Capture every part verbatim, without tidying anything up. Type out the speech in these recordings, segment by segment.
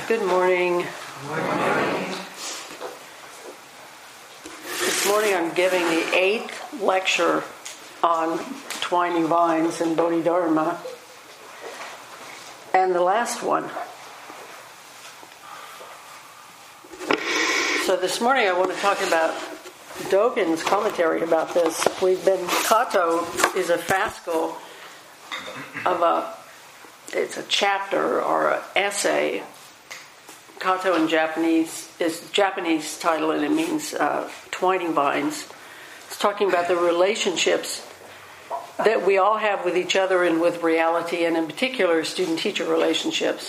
Good morning. Good morning. This morning I'm giving the eighth lecture on twining vines and Bodhidharma, and the last one. So this morning I want to talk about Dogen's commentary about this. We've been, Kato is a fascal of a, it's a chapter or an essay. Kato in Japanese is the Japanese title, and it means uh, twining vines. It's talking about the relationships that we all have with each other and with reality, and in particular student-teacher relationships.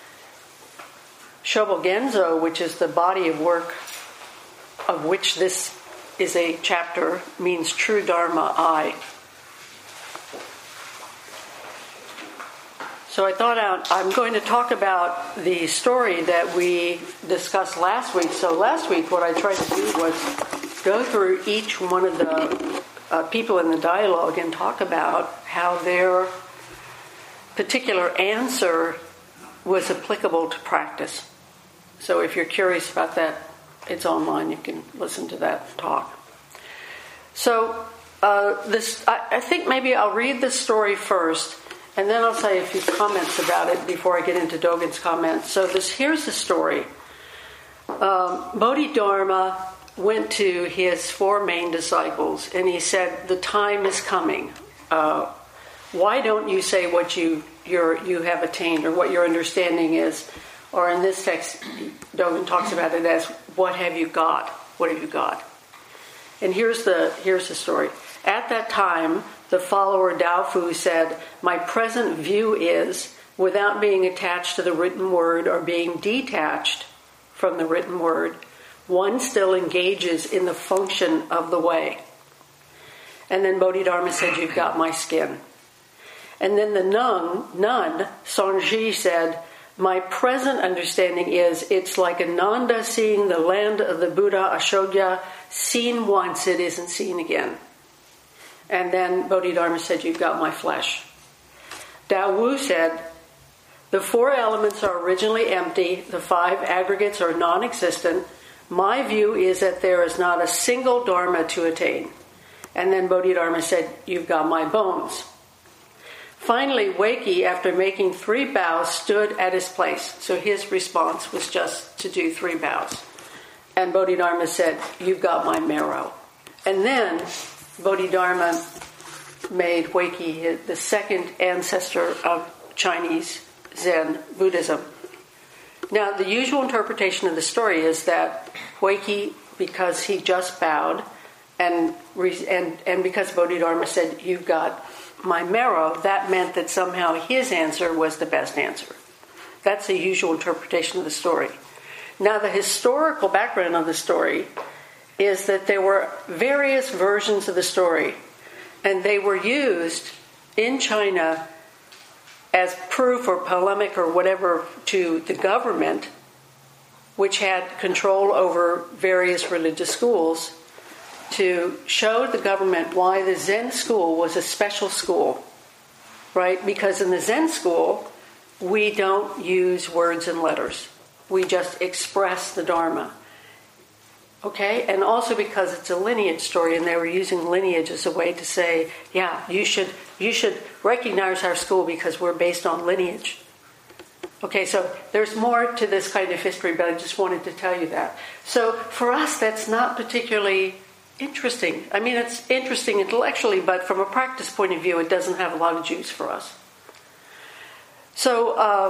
Shobogenzo, which is the body of work of which this is a chapter, means true Dharma I. So I thought out, I'm going to talk about the story that we discussed last week. So last week what I tried to do was go through each one of the uh, people in the dialogue and talk about how their particular answer was applicable to practice. So if you're curious about that, it's online. You can listen to that talk. So uh, this, I, I think maybe I'll read the story first, and then I'll say a few comments about it before I get into Dogen's comments. So this here's the story. Um, Bodhidharma went to his four main disciples, and he said, "The time is coming. Uh, why don't you say what you you're, you have attained or what your understanding is?" Or in this text, Dogen talks about it as, "What have you got? What have you got?" And here's the here's the story. At that time, the follower Daofu said, "My present view is, without being attached to the written word or being detached from the written word, one still engages in the function of the way." And then Bodhidharma said, "You've got my skin." And then the nun, nun Sonji, said, "My present understanding is, it's like Ananda seeing the land of the Buddha Ashoka, seen once, it isn't seen again." And then Bodhidharma said, "You've got my flesh." Dao Wu said, "The four elements are originally empty, the five aggregates are non-existent. My view is that there is not a single dharma to attain." And then Bodhidharma said, "You've got my bones." Finally, Weiki, after making three bows, stood at his place. So his response was just to do three bows. And Bodhidharma said, "You've got my marrow." And then Bodhidharma made Weiki the second ancestor of Chinese Zen Buddhism. Now, the usual interpretation of the story is that Weiki, because he just bowed, and and and because Bodhidharma said, "You've got my marrow," that meant that somehow his answer was the best answer. That's the usual interpretation of the story. Now, the historical background of the story is that there were various versions of the story, and they were used in China as proof or polemic or whatever to the government, which had control over various religious schools, to show the government why the Zen school was a special school, right? Because in the Zen school, we don't use words and letters. We just express the Dharma. Okay? And also because it's a lineage story, and they were using lineage as a way to say, yeah, you should you should recognize our school because we're based on lineage. Okay, so there's more to this kind of history, but I just wanted to tell you that. So for us, that's not particularly interesting. I mean, it's interesting intellectually, but from a practice point of view, it doesn't have a lot of juice for us. So, uh,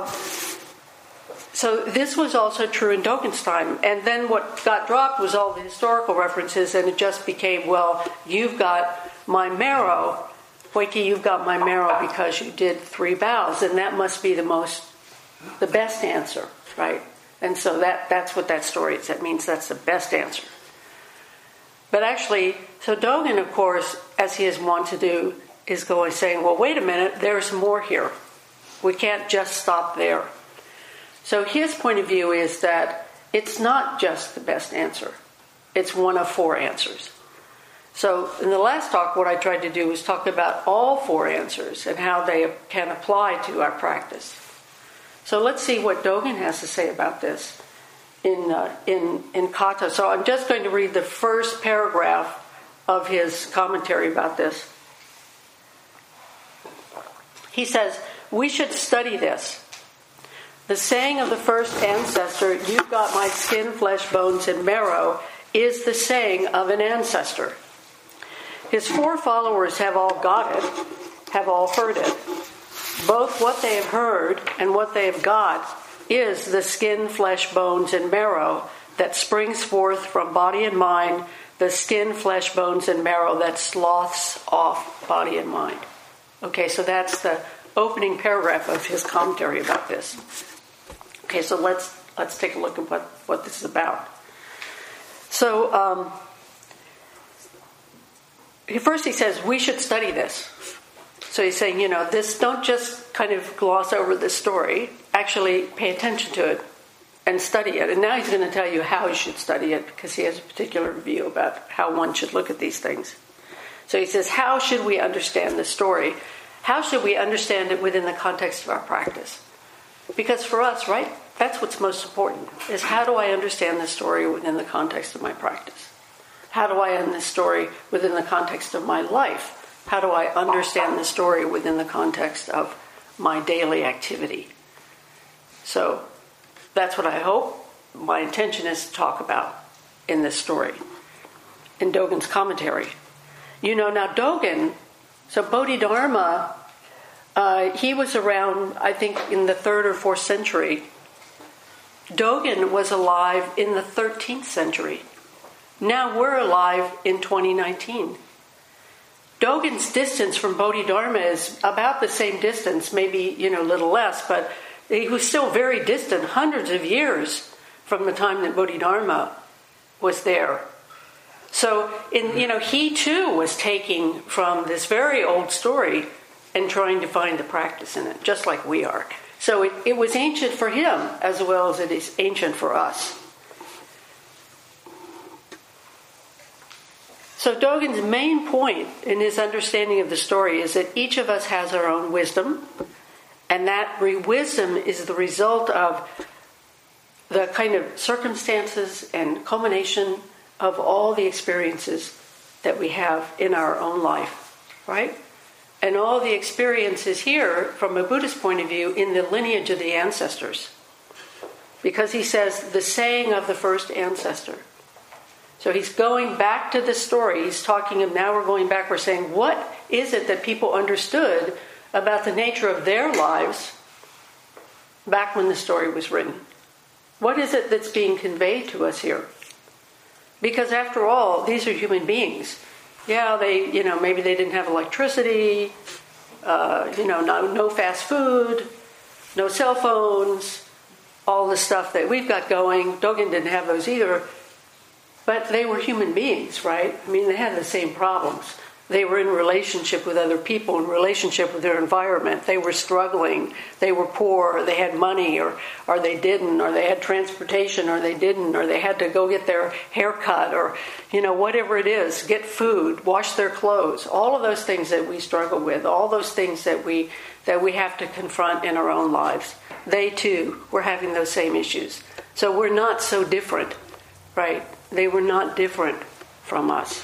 so this was also true in Dogen's time. And then what got dropped was all the historical references, and it just became, well, you've got my marrow. Weiki, you've got my marrow because you did three bows, and that must be the most, the best answer, right? And so that that's what that story is. That means that's the best answer. But actually, so Dogen, of course, as he is wont to do, is going saying, well, wait a minute, there's more here. We can't just stop there. So his point of view is that it's not just the best answer. It's one of four answers. So in the last talk, what I tried to do was talk about all four answers and how they can apply to our practice. So let's see what Dogen has to say about this in uh, in in Kata. So I'm just going to read the first paragraph of his commentary about this. He says, "We should study this. The saying of the first ancestor, 'You've got my skin, flesh, bones, and marrow,' is the saying of an ancestor. His four followers have all got it, have all heard it. Both what they have heard and what they have got is the skin, flesh, bones, and marrow that springs forth from body and mind, the skin, flesh, bones, and marrow that sloths off body and mind." Okay, so that's the opening paragraph of his commentary about this. Okay, so let's let's take a look at what, what this is about. So, um, first he says, we should study this. So he's saying, you know, this, don't just kind of gloss over this story. Actually pay attention to it and study it. And now he's going to tell you how you should study it, because he has a particular view about how one should look at these things. So he says, how should we understand this story? How should we understand it within the context of our practice? Because for us, right, that's what's most important, is how do I understand this story within the context of my practice? How do I end this story within the context of my life? How do I understand the story within the context of my daily activity? So that's what I hope my intention is to talk about in this story, in Dogen's commentary. You know, now Dogen, so Bodhidharma, uh, he was around, I think, in the third or fourth century. Dogen was alive in the thirteenth century. Now we're alive in twenty nineteen. Dogen's distance from Bodhidharma is about the same distance, maybe, you know, a little less, but he was still very distant, hundreds of years from the time that Bodhidharma was there. So, in, you know, he too was taking from this very old story and trying to find the practice in it, just like we are. So it, it was ancient for him as well as it is ancient for us. So Dogen's main point in his understanding of the story is that each of us has our own wisdom, and that wisdom is the result of the kind of circumstances and culmination of all the experiences that we have in our own life, right? And all the experiences here, from a Buddhist point of view, in the lineage of the ancestors. Because he says, the saying of the first ancestor. So he's going back to the story. He's talking, and now we're going back, we're saying, what is it that people understood about the nature of their lives back when the story was written? What is it that's being conveyed to us here? Because after all, these are human beings. Yeah, they, you know, maybe they didn't have electricity, uh, you know, no, no fast food, no cell phones, all the stuff that we've got going. Dogen didn't have those either. But they were human beings, right? I mean, they had the same problems. They were in relationship with other people, in relationship with their environment. They were struggling. They were poor, or they had money, or, or they didn't, or they had transportation, or they didn't, or they had to go get their hair cut, or, you know, whatever it is, get food, wash their clothes. All of those things that we struggle with, all those things that we that we have to confront in our own lives. They, too, were having those same issues. So we're not so different, right? They were not different from us.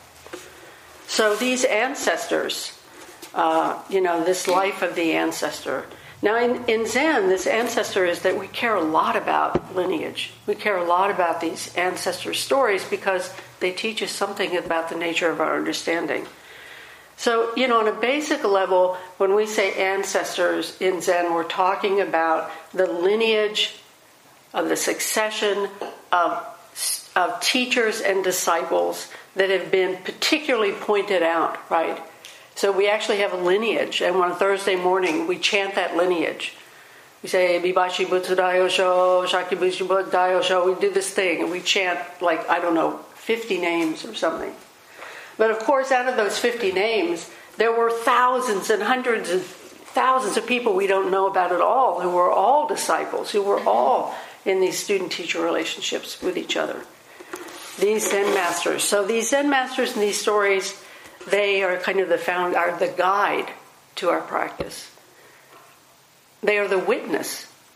So these ancestors, uh, you know, this life of the ancestor. Now in, in Zen, this ancestor is that we care a lot about lineage. We care a lot about these ancestor stories because they teach us something about the nature of our understanding. So, you know, on a basic level, when we say ancestors in Zen, we're talking about the lineage of the succession of of teachers and disciples that have been particularly pointed out, right? So we actually have a lineage, and on Thursday morning we chant that lineage. We say, Bibashi Butsu Daiyosho, Shaki Butsu Daiyosho, we do this thing, and we chant like, I don't know, fifty names or something. But of course, out of those fifty names, there were thousands and hundreds of thousands of people we don't know about at all, who were all disciples, who were all in these student-teacher relationships with each other. These Zen masters. So these Zen masters in these stories, they are kind of the found, are the guide to our practice. They are the witness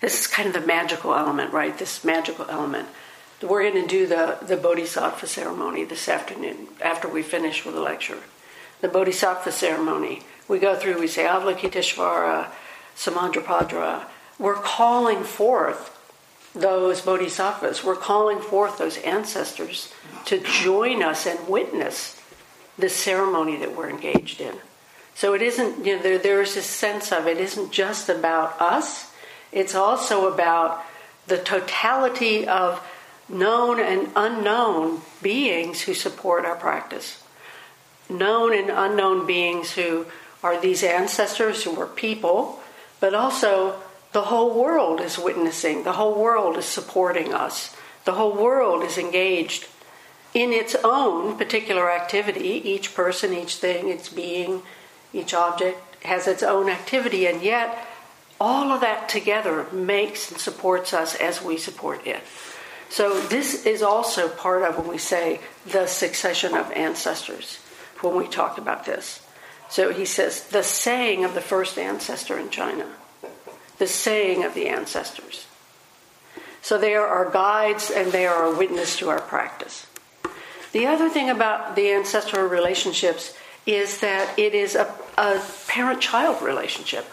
This is kind of the magical element, right? This magical element. We're going to do the, the Bodhisattva ceremony this afternoon after we finish with the lecture. The Bodhisattva ceremony. We go through, we say Avalokiteshvara, Samandrapadra. We're calling forth those bodhisattvas. We're calling forth those ancestors to join us and witness this ceremony that we're engaged in. So it isn't, you know, there, there's this sense of it isn't just about us. It's also about the totality of known and unknown beings who support our practice. Known and unknown beings who are these ancestors who were people, but also the whole world is witnessing. The whole world is supporting us. The whole world is engaged in its own particular activity. Each person, each thing, its being, each object has its own activity, and yet all of that together makes and supports us as we support it. So this is also part of when we say the succession of ancestors, when we talk about this. So he says, the saying of the first ancestor in China, the saying of the ancestors. So they are our guides and they are a witness to our practice. The other thing about the ancestral relationships is that it is a, a parent-child relationship.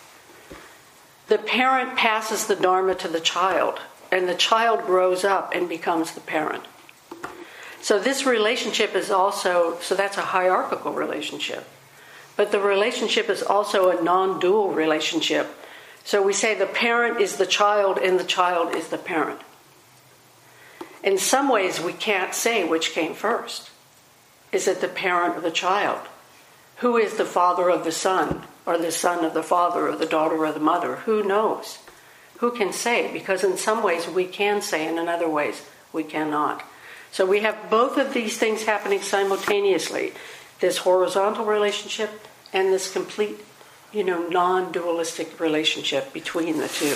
The parent passes the Dharma to the child, and the child grows up and becomes the parent. So this relationship is also, so that's a hierarchical relationship. But the relationship is also a non-dual relationship. So we say the parent is the child and the child is the parent. In some ways, we can't say which came first. Is it the parent or the child? Who is the father of the son, or the son of the father, or the daughter of the mother? Who knows? Who can say? Because in some ways we can say, and in other ways we cannot. So we have both of these things happening simultaneously. This horizontal relationship and this complete, you know, non-dualistic relationship between the two.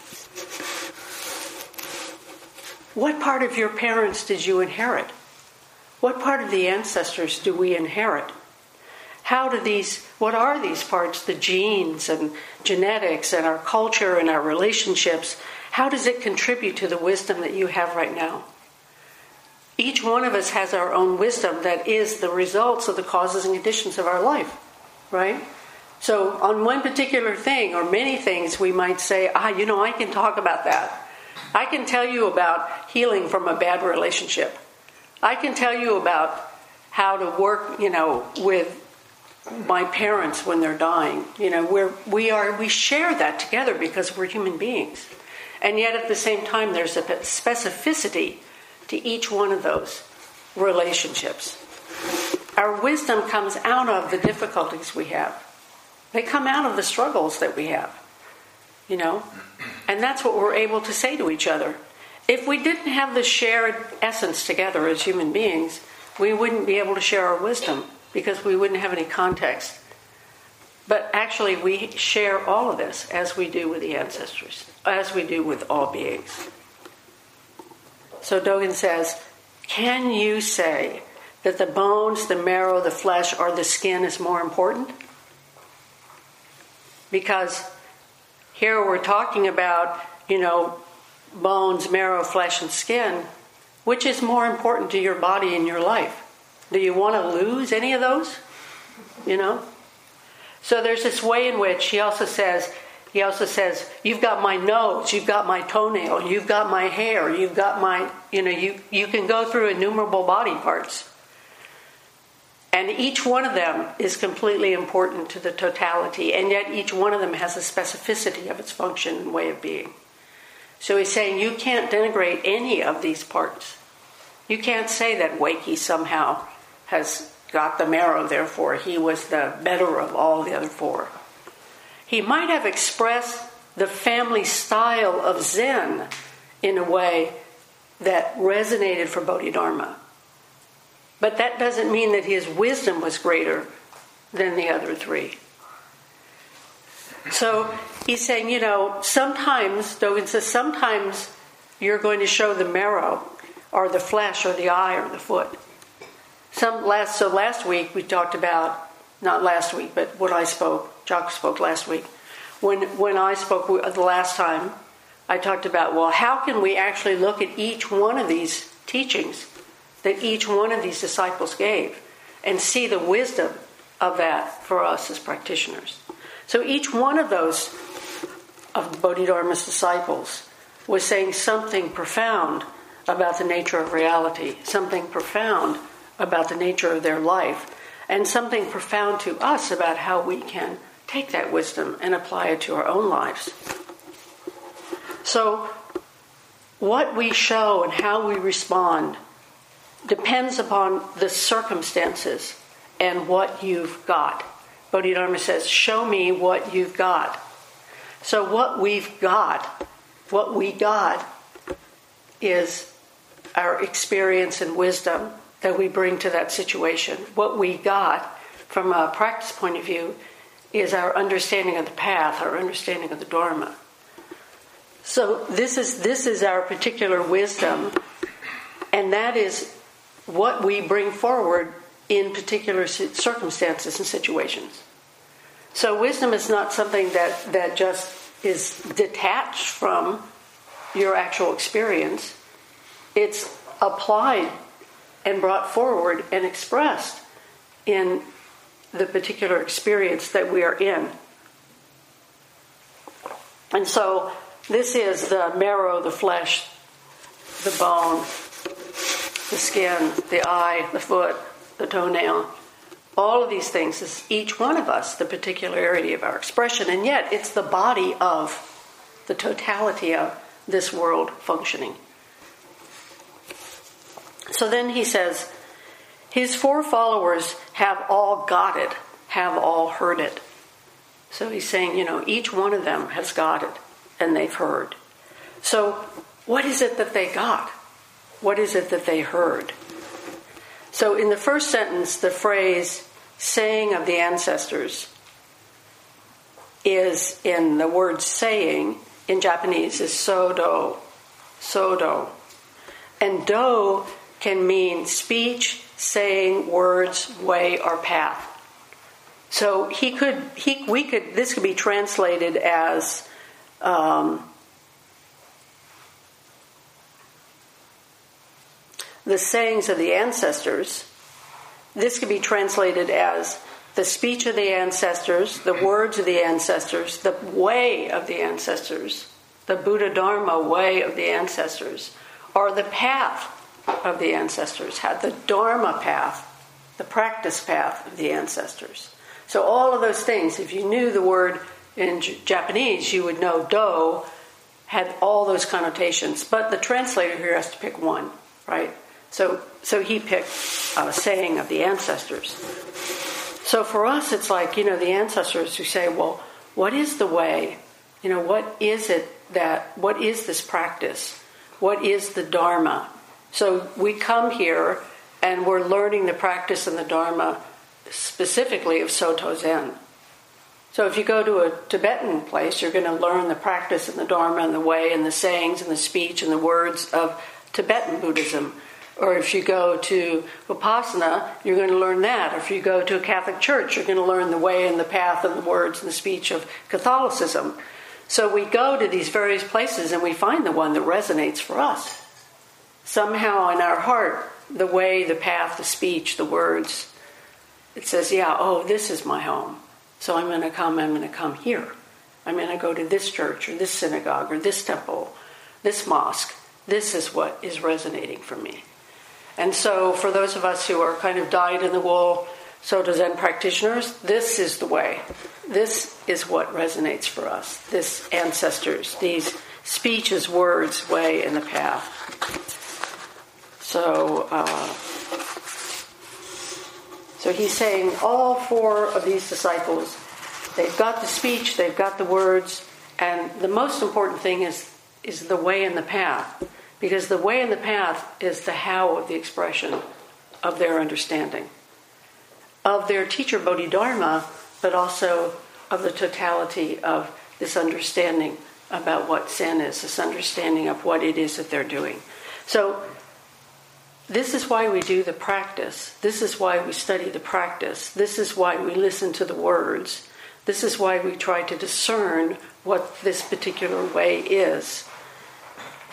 What part of your parents did you inherit? What part of the ancestors do we inherit? How do these, what are these parts, the genes and genetics and our culture and our relationships, how does it contribute to the wisdom that you have right now? Each one of us has our own wisdom that is the results of the causes and conditions of our life, right? So on one particular thing or many things we might say, ah, you know, I can talk about that. I can tell you about healing from a bad relationship. I can tell you about how to work, you know, with my parents when they're dying. You know, we're, we are, we share that together because we're human beings. And yet at the same time, there's a specificity to each one of those relationships. Our wisdom comes out of the difficulties we have. They come out of the struggles that we have, you know, and that's what we're able to say to each other. If we didn't have the shared essence together as human beings, we wouldn't be able to share our wisdom because we wouldn't have any context. But actually, we share all of this as we do with the ancestors, as we do with all beings. So Dogen says, can you say that the bones, the marrow, the flesh, or the skin is more important? Because here we're talking about, you know, bones, marrow, flesh, and skin. Which is more important to your body and your life? Do you want to lose any of those? You know? So there's this way in which he also says, he also says, you've got my nose, you've got my toenail, you've got my hair, you've got my, you know, you, you can go through innumerable body parts. And each one of them is completely important to the totality, and yet each one of them has a specificity of its function and way of being. So he's saying you can't denigrate any of these parts. You can't say that Wakey somehow has got the marrow, therefore he was the better of all the other four. He might have expressed the family style of Zen in a way that resonated for Bodhidharma. But that doesn't mean that his wisdom was greater than the other three. So he's saying, you know, sometimes, Dogen says, sometimes you're going to show the marrow or the flesh or the eye or the foot. Some last So last week we talked about, not last week, but when I spoke, Jock spoke last week. When when I spoke the last time, I talked about, well, how can we actually look at each one of these teachings that each one of these disciples gave and see the wisdom of that for us as practitioners? So each one of those of Bodhidharma's disciples was saying something profound about the nature of reality, something profound about the nature of their life, and something profound to us about how we can take that wisdom and apply it to our own lives. So what we show and how we respond depends upon the circumstances and what you've got. Bodhidharma says, show me what you've got. So what we've got, what we got is our experience and wisdom that we bring to that situation. What we got from a practice point of view is our understanding of the path, our understanding of the Dharma. So this is this is our particular wisdom, and that is what we bring forward in particular circumstances and situations. So wisdom is not something that, that just is detached from your actual experience. It's applied and brought forward and expressed in the particular experience that we are in. And so this is the marrow, the flesh, the bone, the skin, the eye, the foot, the toenail. All of these things is each one of us, the particularity of our expression, and yet it's the body of the totality of this world functioning. So then he says, his four followers have all got it, have all heard it. So he's saying, you know, each one of them has got it, and they've heard. So what is it that they got? What is it that they heard? So in the first sentence, the phrase, saying of the ancestors, is in the word saying, in Japanese, is so-do, so-do. And do can mean speech, saying, words, way, or path. So he could, he, we could, this could be translated as um, the sayings of the ancestors. This could be translated as the speech of the ancestors, the words of the ancestors, the way of the ancestors, the Buddha Dharma way of the ancestors, or the path of the ancestors, had the Dharma path, the practice path of the ancestors. So all of those things, if you knew the word in J- Japanese, you would know do had all those connotations. But the translator here has to pick one, right? So so he picked a saying of the ancestors. So for us, it's like, you know, the ancestors who say, well, what is the way? You know, what is it that, what is this practice? What is the Dharma? So we come here and we're learning the practice and the Dharma specifically of Soto Zen. So if you go to a Tibetan place, you're going to learn the practice and the Dharma and the way and the sayings and the speech and the words of Tibetan Buddhism. Or if you go to Vipassana, you're going to learn that. Or if you go to a Catholic church, you're going to learn the way and the path and the words and the speech of Catholicism. So we go to these various places and we find the one that resonates for us. Somehow in our heart, the way, the path, the speech, the words, it says, yeah, oh, this is my home. So I'm going to come, I'm going to come here. I'm going to go to this church or this synagogue or this temple, this mosque. This is what is resonating for me. And so for those of us who are kind of dyed-in-the-wool Soto Zen practitioners, this is the way. This is what resonates for us. This ancestors, these speeches, words, way, and the path. So, uh, so he's saying all four of these disciples, they've got the speech, they've got the words, and the most important thing is is the way and the path. Because the way and the path is the how of the expression of their understanding. Of their teacher Bodhidharma, but also of the totality of this understanding about what Zen is, this understanding of what it is that they're doing. So this is why we do the practice. This is why we study the practice. This is why we listen to the words. This is why we try to discern what this particular way is.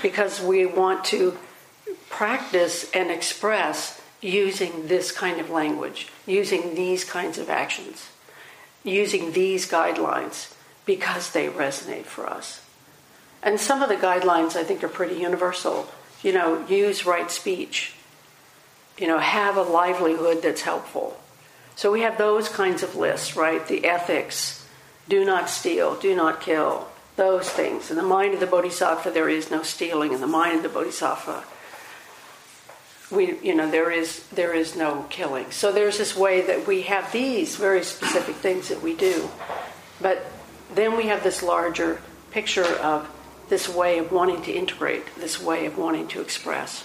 because we want to practice and express using this kind of language, using these kinds of actions, using these guidelines, because they resonate for us. And some of the guidelines I think are pretty universal. You know, use right speech. You know, have a livelihood that's helpful. So we have those kinds of lists, right? The ethics, do not steal, do not kill, those things. In the mind of the Bodhisattva, there is no stealing. In the mind of the Bodhisattva, we, you know, there is there is no killing. So there's this way that we have these very specific things that we do. But then we have this larger picture of this way of wanting to integrate, this way of wanting to express.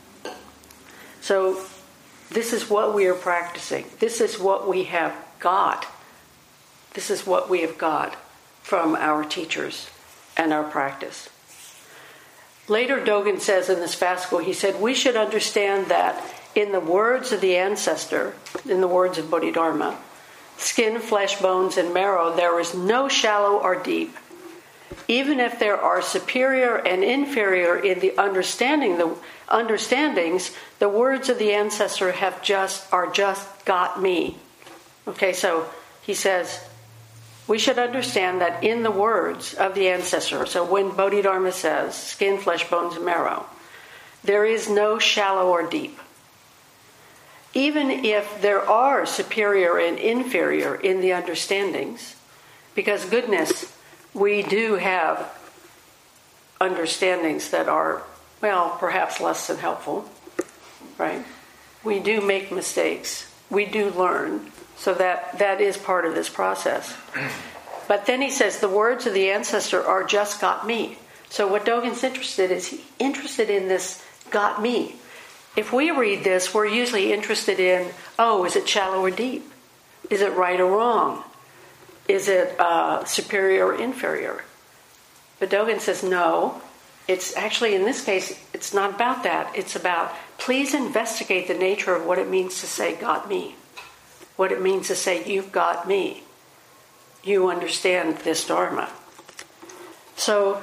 So this is what we are practicing. This is what we have got. This is what we have got from our teachers and our practice. Later, Dogen says in this fascicle, he said, we should understand that in the words of the ancestor, in the words of Bodhidharma, skin, flesh, bones, and marrow, there is no shallow or deep. Even if there are superior and inferior in the understanding, the understandings, the words of the ancestor have just are just got me. Okay, so he says we should understand that in the words of the ancestor, so when Bodhidharma says skin, flesh, bones, and marrow, there is no shallow or deep. Even if there are superior and inferior in the understandings, because goodness, we do have understandings that are, well, perhaps less than helpful, right? We do make mistakes. We do learn. So that, that is part of this process. But then he says the words of the ancestor are just got me. So what Dogen's interested in is he interested in this got me. If we read this, we're usually interested in, oh, is it shallow or deep? Is it right or wrong? Is it uh, superior or inferior? But Dogen says, no, it's actually, in this case, it's not about that. It's about, please investigate the nature of what it means to say, got me. What it means to say, you've got me. You understand this Dharma. So,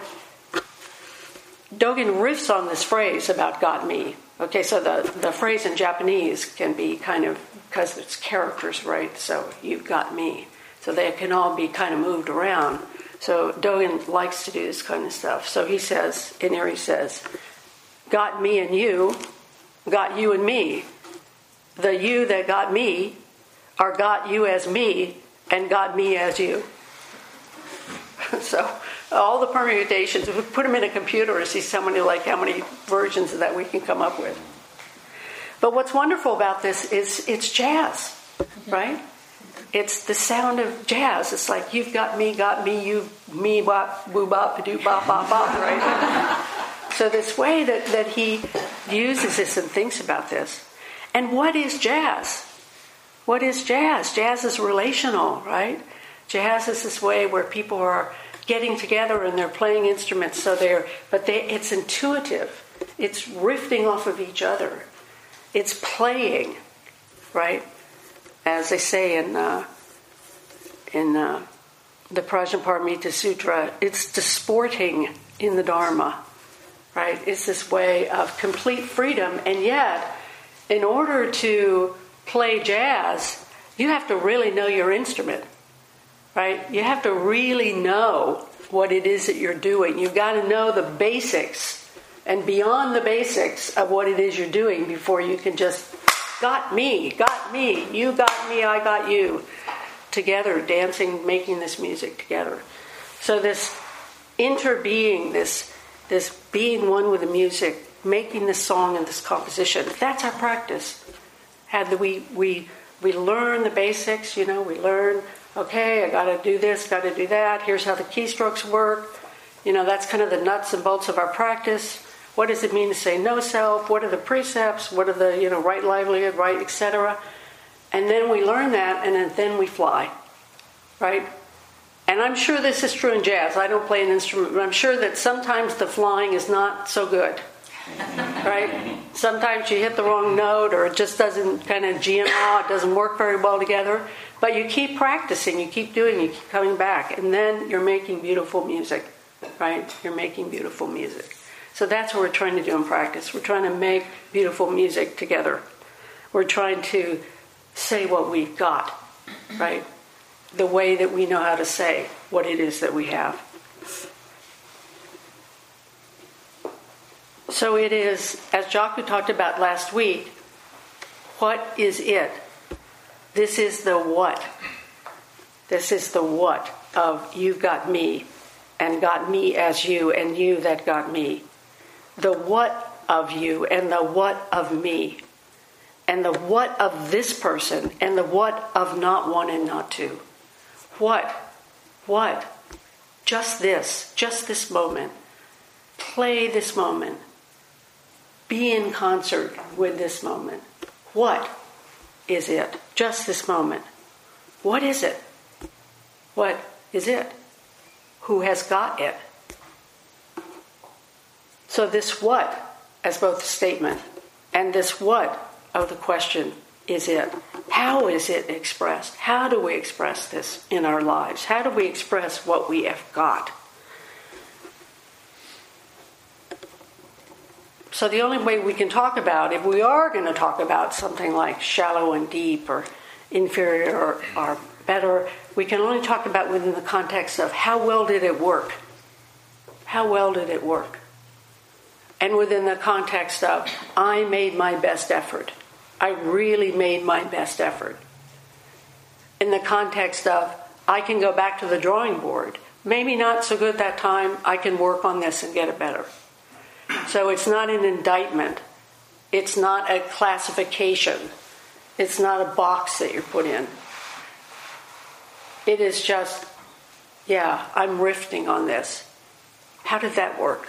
Dogen riffs on this phrase about got me. Okay, so the, the phrase in Japanese can be kind of, because it's characters, right? So, you've got me. So they can all be kind of moved around. So Dogen likes to do this kind of stuff. So he says, in here he says, got me and you, got you and me. The you that got me are got you as me and got me as you. So all the permutations, if we put them in a computer and see so many, like how many versions of that we can come up with. But what's wonderful about this is it's jazz, right? It's the sound of jazz. It's like, you've got me, got me, you, me, bop, boo, bop, doo, bop, bop, bop, right? So this way that, that he uses this and thinks about this. And what is jazz? What is jazz? Jazz is relational, right? Jazz is this way where people are getting together and they're playing instruments. So they're, but they, it's intuitive. It's riffing off of each other. It's playing, right? As they say in uh, in uh, the Prajnaparamita Sutra, it's disporting in the Dharma, right? It's this way of complete freedom, and yet, in order to play jazz, you have to really know your instrument, right? You have to really know what it is that you're doing. You've got to know the basics, and beyond the basics of what it is you're doing before you can just got me, got me, you got me, I got you, together, dancing, making this music together. So this interbeing, this this being one with the music, making this song and this composition, that's our practice. Had the, we we we learn the basics, you know, we learn, okay, I got to do this, got to do that. Here's how the keystrokes work. You know, that's kind of the nuts and bolts of our practice. What does it mean to say no self? What are the precepts? What are the, you know, right livelihood, right, et cetera? And then we learn that, and then we fly, right? And I'm sure this is true in jazz. I don't play an instrument, but I'm sure that sometimes the flying is not so good, right? Sometimes you hit the wrong note, or it just doesn't kind of G and ah, it doesn't work very well together. But you keep practicing, you keep doing, you keep coming back, and then you're making beautiful music, right? You're making beautiful music. So that's what we're trying to do in practice. We're trying to make beautiful music together. We're trying to say what we've got, right? The way that we know how to say what it is that we have. So it is, as Jaku talked about last week, what is it? This is the what. This is the what of you've got me, and got me as you, and you that got me. The what of you, and the what of me. And the what of this person, and the what of not one and not two. What? What? Just this. Just this moment. Play this moment. Be in concert with this moment. What is it? Just this moment. What is it? What is it? Who has got it? So this what, as both a statement, and this what of the question is it. How is it expressed? How do we express this in our lives? How do we express what we have got? So the only way we can talk about, if we are going to talk about something like shallow and deep or inferior or, or better, we can only talk about within the context of how well did it work? How well did it work? And within the context of I made my best effort. I really made my best effort. In the context of I can go back to the drawing board. Maybe not so good that time. I can work on this and get it better. So it's not an indictment. It's not a classification. It's not a box that you're put in. It is just, yeah, I'm riffing on this. How did that work?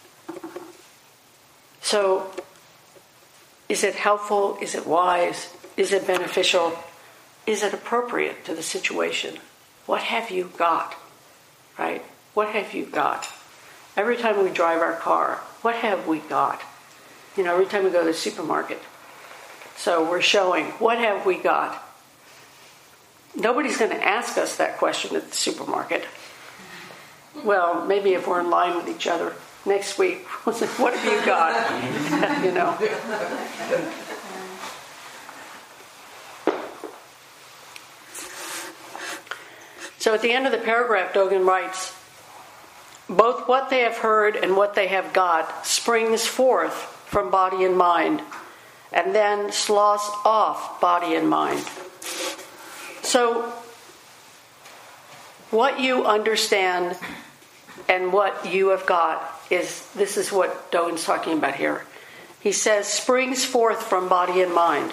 So, is it helpful? Is it wise? Is it beneficial? Is it appropriate to the situation? What have you got? Right? What have you got? Every time we drive our car, what have we got? You know, every time we go to the supermarket. So we're showing, what have we got? Nobody's going to ask us that question at the supermarket. Well, maybe if we're in line with each other next week, we'll say, what have you got? You know. So at the end of the paragraph, Dogen writes, both what they have heard and what they have got springs forth from body and mind, and then sloughs off body and mind. So, what you understand and what you have got is, this is what Dogen's talking about here. He says, springs forth from body and mind.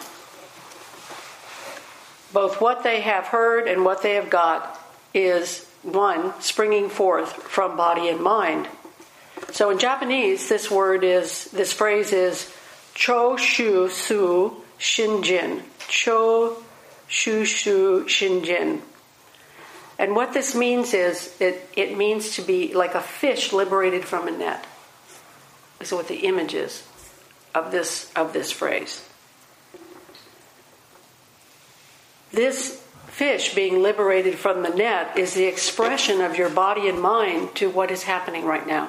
Both what they have heard and what they have got is, one, springing forth from body and mind. So in Japanese, this word is, this phrase is cho shu su shinjin. Cho shu shu shinjin. And what this means is, it, it means to be like a fish liberated from a net. This is what the image is of this, of this phrase. This fish being liberated from the net is the expression of your body and mind to what is happening right now.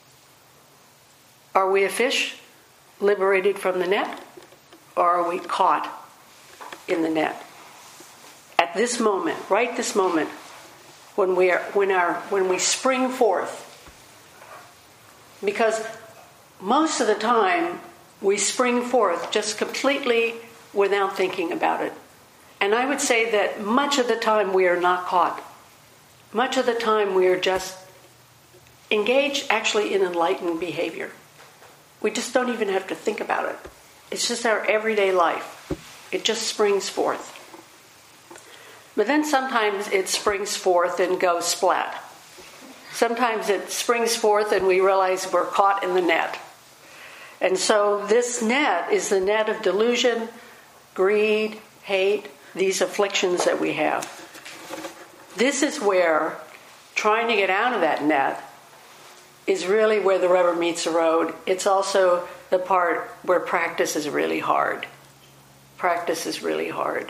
Are we a fish liberated from the net, or are we caught in the net? At this moment, right this moment, when we are, when our, when we spring forth, because most of the time we spring forth just completely without thinking about it. And I would say that much of the time we are not caught. Much of the time we are just engaged actually in enlightened behavior. We just don't even have to think about it. It's just our everyday life. It just springs forth. But then sometimes it springs forth and goes splat. Sometimes it springs forth and we realize we're caught in the net. And so this net is the net of delusion, greed, hate, these afflictions that we have. This is where trying to get out of that net is really where the rubber meets the road. It's also the part where practice is really hard. Practice is really hard.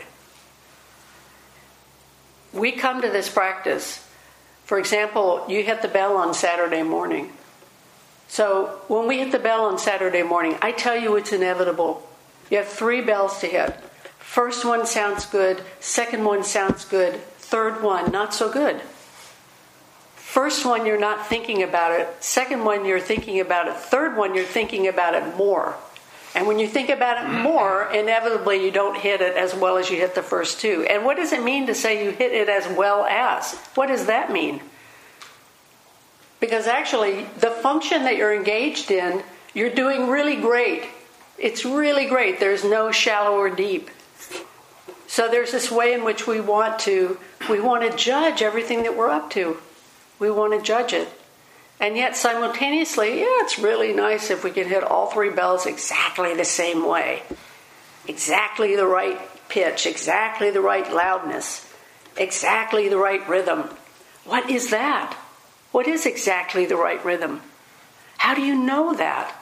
We come to this practice. For example, you hit the bell on Saturday morning. So when we hit the bell on Saturday morning, I tell you it's inevitable. You have three bells to hit. First one sounds good. Second one sounds good. Third one, not so good. First one, you're not thinking about it. Second one, you're thinking about it. Third one, you're thinking about it more. And when you think about it more, inevitably you don't hit it as well as you hit the first two. And what does it mean to say you hit it as well as? What does that mean? Because actually, the function that you're engaged in, you're doing really great. It's really great. There's no shallow or deep. So there's this way in which we want to, we want to judge everything that we're up to. We want to judge it. And yet simultaneously, yeah, it's really nice if we can hit all three bells exactly the same way. Exactly the right pitch, exactly the right loudness, exactly the right rhythm. What is that? What is exactly the right rhythm? How do you know that?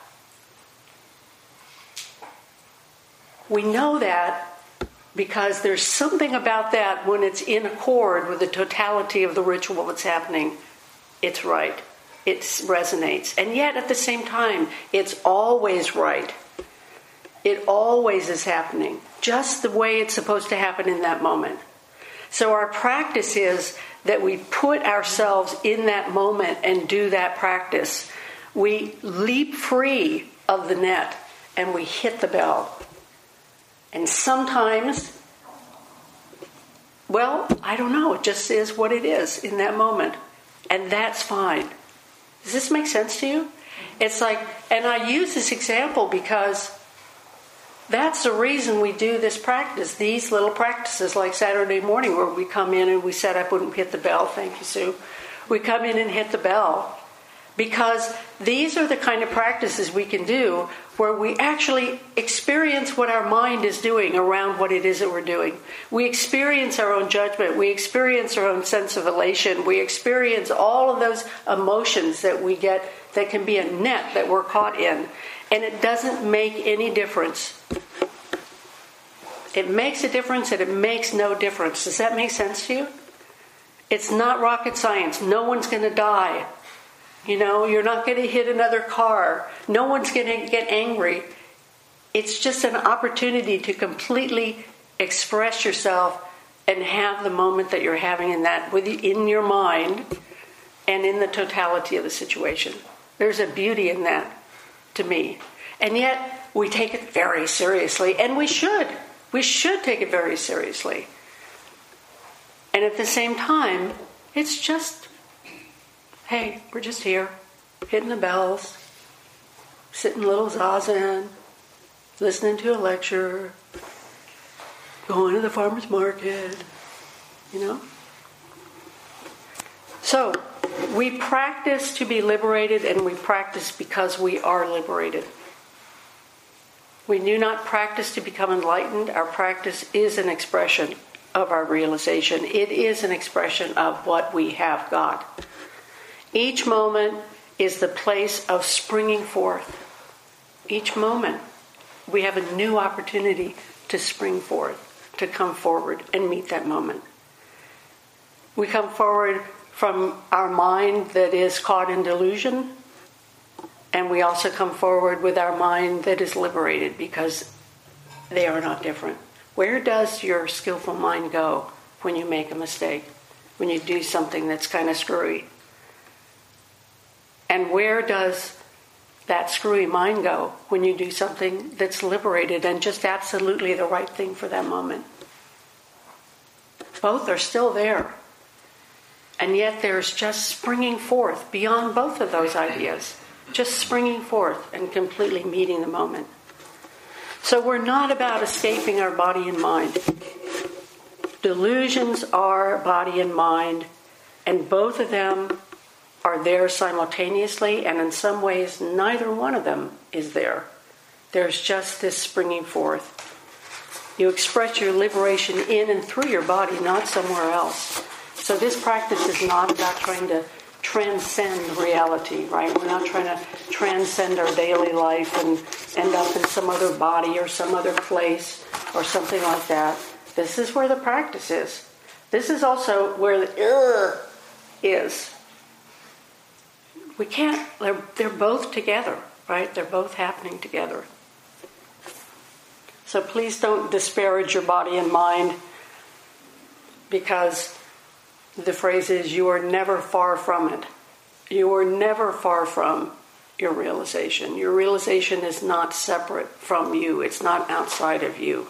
We know that because there's something about that when it's in accord with the totality of the ritual that's happening. It's right. It resonates. And yet at the same time, it's always right. It always is happening, just the way it's supposed to happen in that moment. So our practice is that we put ourselves in that moment and do that practice. We leap free of the net and we hit the bell. And sometimes, well, I don't know, it just is what it is in that moment. And that's fine. Does this make sense to you? It's like, and I use this example because that's the reason we do this practice, these little practices like Saturday morning where we come in and we set up and hit the bell. Thank you, Sue. We come in and hit the bell because these are the kind of practices we can do where we actually experience what our mind is doing around what it is that we're doing. We experience our own judgment. We experience our own sense of elation. We experience all of those emotions that we get that can be a net that we're caught in. And it doesn't make any difference. It makes a difference and it makes no difference. Does that make sense to you? It's not rocket science. No one's going to die. You know, you're not going to hit another car. No one's going to get angry. It's just an opportunity to completely express yourself and have the moment that you're having in that within your mind and in the totality of the situation. There's a beauty in that to me. And yet we take it very seriously, and we should. We should take it very seriously. And at the same time, it's just, hey, we're just here, hitting the bells, sitting a little zazen, listening to a lecture, going to the farmer's market, you know? So, we practice to be liberated, and we practice because we are liberated. We do not practice to become enlightened. Our practice is an expression of our realization. It is an expression of what we have got. Each moment is the place of springing forth. Each moment, we have a new opportunity to spring forth, to come forward and meet that moment. We come forward from our mind that is caught in delusion, and we also come forward with our mind that is liberated because they are not different. Where does your skillful mind go when you make a mistake, when you do something that's kind of screwy? And where does that screwy mind go when you do something that's liberated and just absolutely the right thing for that moment? Both are still there. And yet there's just springing forth beyond both of those ideas. Just springing forth and completely meeting the moment. So we're not about escaping our body and mind. Delusions are body and mind, and both of them are there simultaneously, and in some ways neither one of them is there. There's just this springing forth. You express your liberation in and through your body, not somewhere else. So this practice is not about trying to transcend reality, right? We're not trying to transcend our daily life and end up in some other body or some other place or something like that. This is where the practice is. This is also where the uh, is. we can't, they're, they're both together, right? They're both happening together. So please don't disparage your body and mind, because the phrase is, you are never far from it. You are never far from your realization. Your realization is not separate from you. It's not outside of you.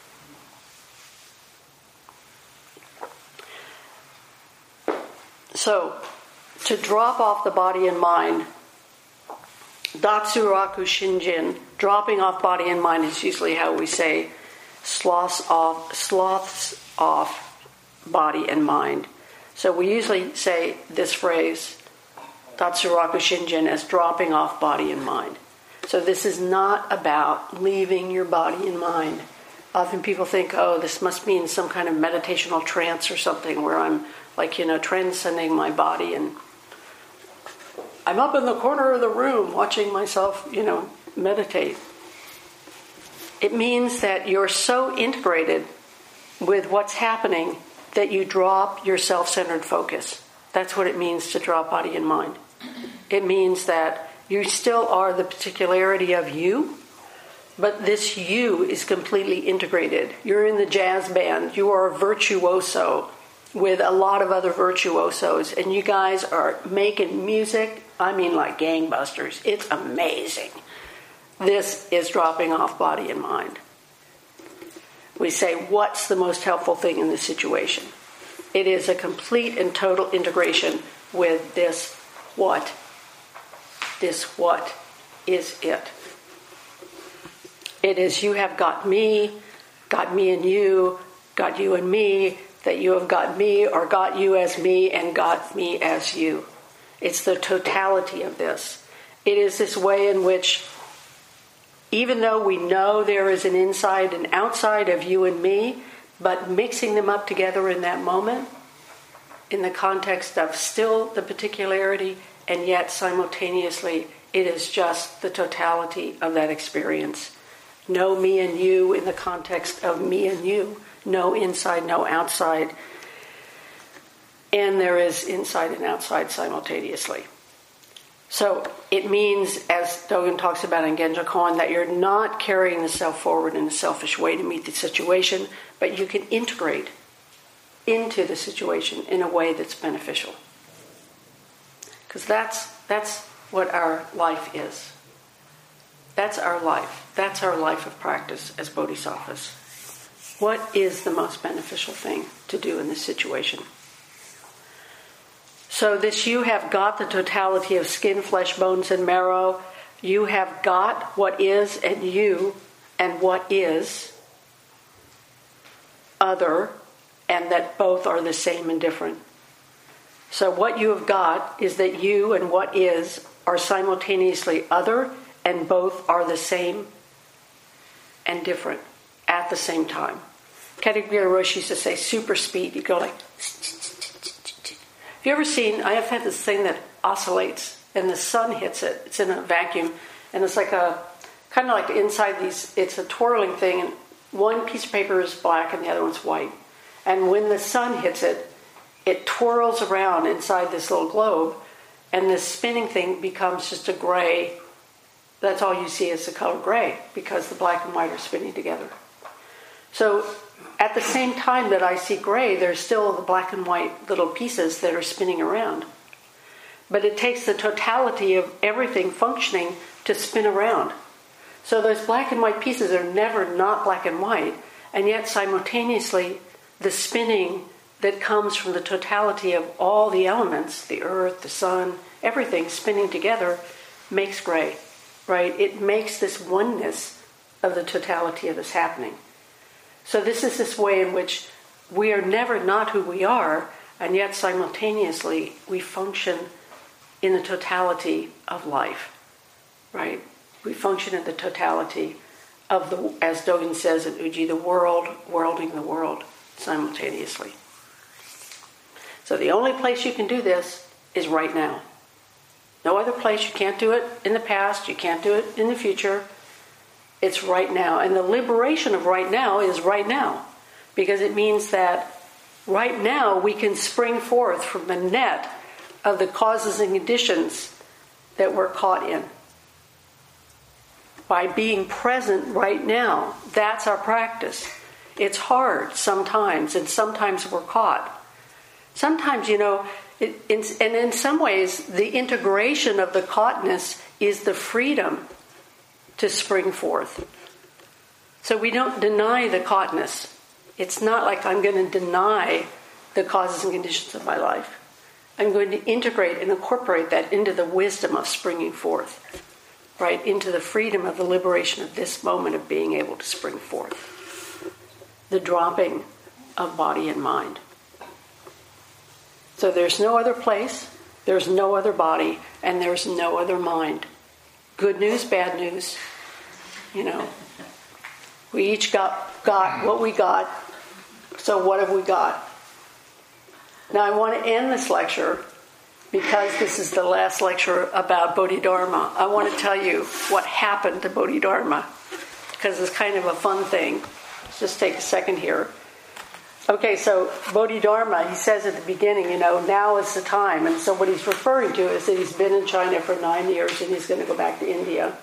So, to drop off the body and mind, Datsuraku Shinjin, dropping off body and mind, is usually how we say sloths off, sloths off body and mind. So we usually say this phrase, Datsuraku Shinjin, as dropping off body and mind. So this is not about leaving your body and mind. Often people think, oh, this must mean some kind of meditational trance or something where I'm like, you know, transcending my body and I'm up in the corner of the room watching myself, you know, meditate. It means that you're so integrated with what's happening that you drop your self-centered focus. That's what it means to drop body and mind. It means that you still are the particularity of you, but this you is completely integrated. You're in the jazz band. You are a virtuoso with a lot of other virtuosos, and you guys are making music, I mean like gangbusters. It's amazing. This is dropping off body and mind. We say, what's the most helpful thing in this situation? It is a complete and total integration with this what. This what is it. It is you have got me, got me and you, got you and me, that you have got me or got you as me and got me as you. It's the totality of this. It is this way in which, even though we know there is an inside and outside of you and me, but mixing them up together in that moment, in the context of still the particularity, and yet simultaneously it is just the totality of that experience. No me and you in the context of me and you. No inside, no outside. And there is inside and outside simultaneously. So it means, as Dogen talks about in Genjo Koan, that you're not carrying the self forward in a selfish way to meet the situation, but you can integrate into the situation in a way that's beneficial. Because that's that's what our life is. That's our life. That's our life of practice as bodhisattvas. What is the most beneficial thing to do in this situation? So this you have got the totality of skin, flesh, bones, and marrow. You have got what is and you and what is other, and that both are the same and different. So what you have got is that you and what is are simultaneously other, and both are the same and different at the same time. Katagiri Roshi used to say super speed. You go like... Have you ever seen... I have had this thing that oscillates and the sun hits it. It's in a vacuum. And it's like a... kind of like inside these... It's a twirling thing, and one piece of paper is black and the other one's white. And when the sun hits it, it twirls around inside this little globe, and this spinning thing becomes just a gray... That's all you see is the color gray, because the black and white are spinning together. So at the same time that I see gray, there's still the black and white little pieces that are spinning around. But it takes the totality of everything functioning to spin around. So those black and white pieces are never not black and white, and yet simultaneously the spinning that comes from the totality of all the elements, the earth, the sun, everything spinning together, makes gray. Right? It makes this oneness of the totality of this happening. So this is this way in which we are never not who we are, and yet simultaneously we function in the totality of life. Right? We function in the totality of the, as Dogen says in Uji, the world, worlding the world simultaneously. So the only place you can do this is right now. No other place. You can't do it in the past. You can't do it in the future. It's right now. And the liberation of right now is right now. Because it means that right now we can spring forth from the net of the causes and conditions that we're caught in. By being present right now, that's our practice. It's hard sometimes, and sometimes we're caught. Sometimes, you know, it, in, and in some ways, the integration of the caughtness is the freedom to spring forth. So we don't deny the caughtness. It's not like I'm going to deny the causes and conditions of my life. I'm going to integrate and incorporate that into the wisdom of springing forth, right? Into the freedom of the liberation of this moment of being able to spring forth. The dropping of body and mind. So there's no other place, there's no other body, and there's no other mind. Good news, bad news. You know, we each got, got what we got, so what have we got? Now I want to end this lecture, because this is the last lecture about Bodhidharma. I want to tell you what happened to Bodhidharma, because it's kind of a fun thing. Let's just take a second here. Okay, so Bodhidharma, he says at the beginning, you know, now is the time. And so what he's referring to is that he's been in China for nine years and he's going to go back to India.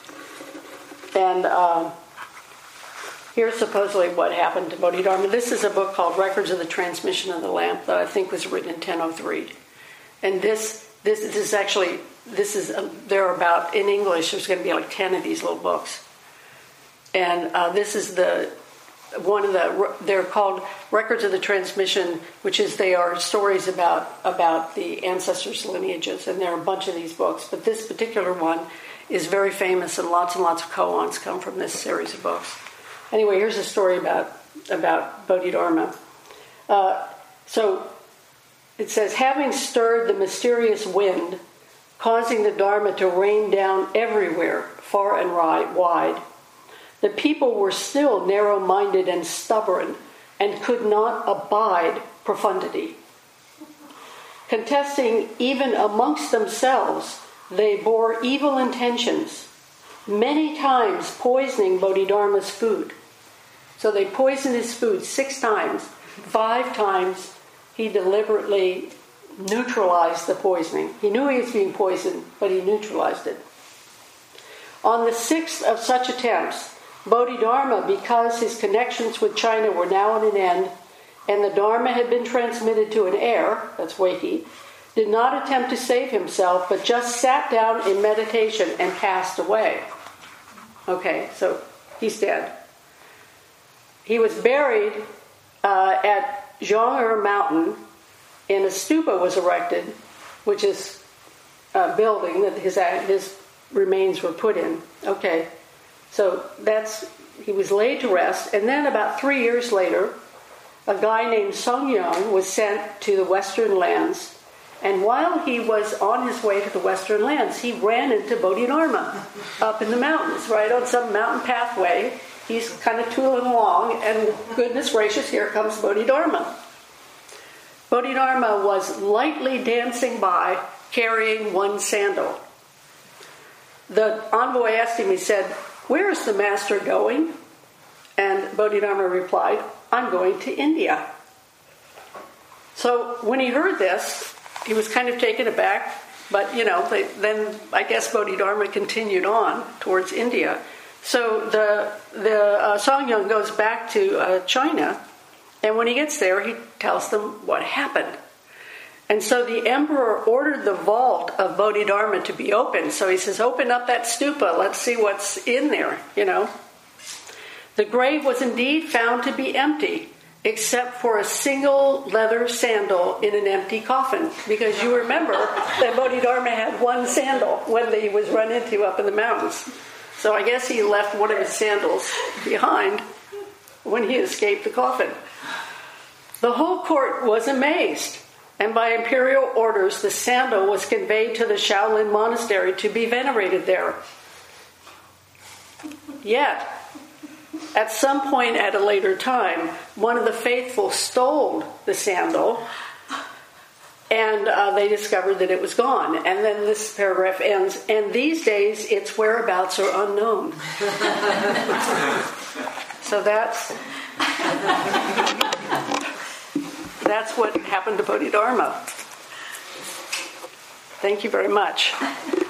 And um, here's supposedly what happened to Bodhidharma. This is a book called Records of the Transmission of the Lamp that I think was written in ten oh three. And this this, this is actually, this is, uh, there are about, in English, there's going to be like ten of these little books. And uh, this is the... One of the, they're called Records of the Transmission, which is they are stories about about the ancestors' lineages, and there are a bunch of these books. But this particular one is very famous, and lots and lots of koans come from this series of books. Anyway, here's a story about about Bodhidharma. Uh, so it says, having stirred the mysterious wind, causing the Dharma to rain down everywhere, far and wide. The people were still narrow-minded and stubborn and could not abide profundity. Contesting even amongst themselves, they bore evil intentions, many times poisoning Bodhidharma's food. So they poisoned his food six times. Five times he deliberately neutralized the poisoning. He knew he was being poisoned, but he neutralized it. On the sixth of such attempts, Bodhidharma, because his connections with China were now at an end, and the Dharma had been transmitted to an heir, that's Weiki, did not attempt to save himself, but just sat down in meditation and passed away. Okay, so he's dead. He was buried uh, at Zhong'er Mountain, and a stupa was erected, which is a building that his, his remains were put in. Okay. So that's, he was laid to rest, and then about three years later, a guy named Song Yung was sent to the Western lands, and while he was on his way to the Western lands, he ran into Bodhidharma up in the mountains, right on some mountain pathway. He's kind of tooling along, and goodness gracious, here comes Bodhidharma. Bodhidharma was lightly dancing by, carrying one sandal. The envoy asked him, he said, "Where is the master going?" And Bodhidharma replied, "I'm going to India." So when he heard this, he was kind of taken aback, but, you know, they, then I guess Bodhidharma continued on towards India. So the the uh, Song Yung goes back to uh, China, and when he gets there, he tells them what happened. And so the emperor ordered the vault of Bodhidharma to be opened. So he says, open up that stupa, let's see what's in there, you know. The grave was indeed found to be empty, except for a single leather sandal in an empty coffin. Because you remember that Bodhidharma had one sandal when he was run into up in the mountains. So I guess he left one of his sandals behind when he escaped the coffin. The whole court was amazed. And by imperial orders, the sandal was conveyed to the Shaolin monastery to be venerated there. Yet, at some point at a later time, one of the faithful stole the sandal, and uh, they discovered that it was gone. And then this paragraph ends, and these days its whereabouts are unknown. So that's... That's what happened to Bodhidharma. Thank you very much.